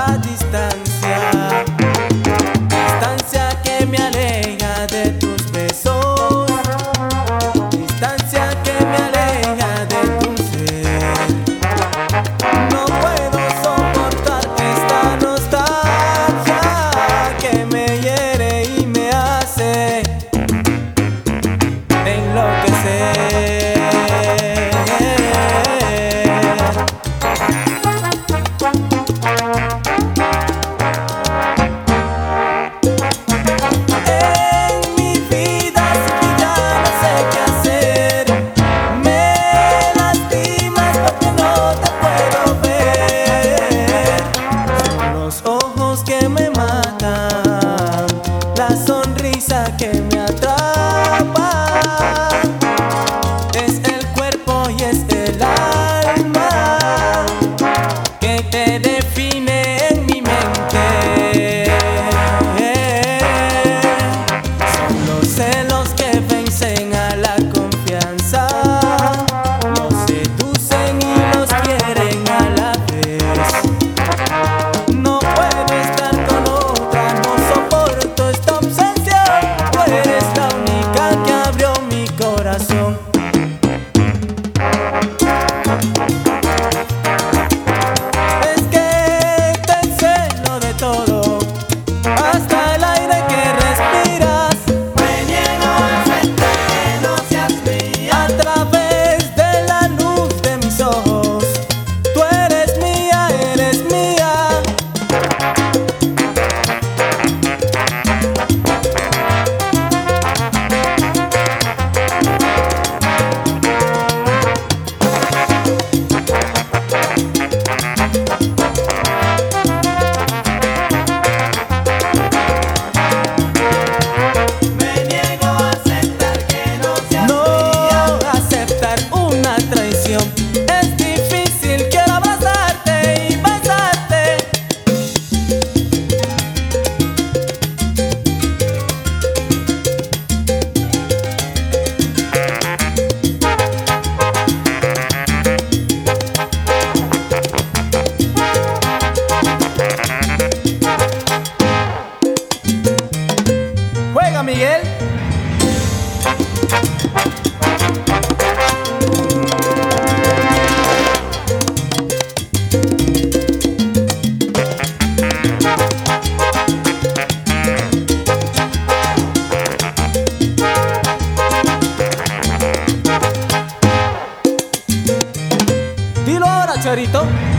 la distancia, distancia que me aleja de tus besos, distancia que me aleja de tu ser. No puedo soportar esta nostalgia que me hiere y me hace enloquecer. Que me matan, la sonrisa que me atrapa, es el cuerpo y es el alma que te define en mi mente. Son los celos que vencen a la confianza, los seducen y los quieren a la vez. Es que te celo de todo, hasta el aire que respiras. Me niego a aceptar que no seas mía. A través de la luz de mis ojos, tú eres mía, eres mía. Es difícil, quiero abrazarte y besarte. Juega, Miguel. Dilo ahora, Charito.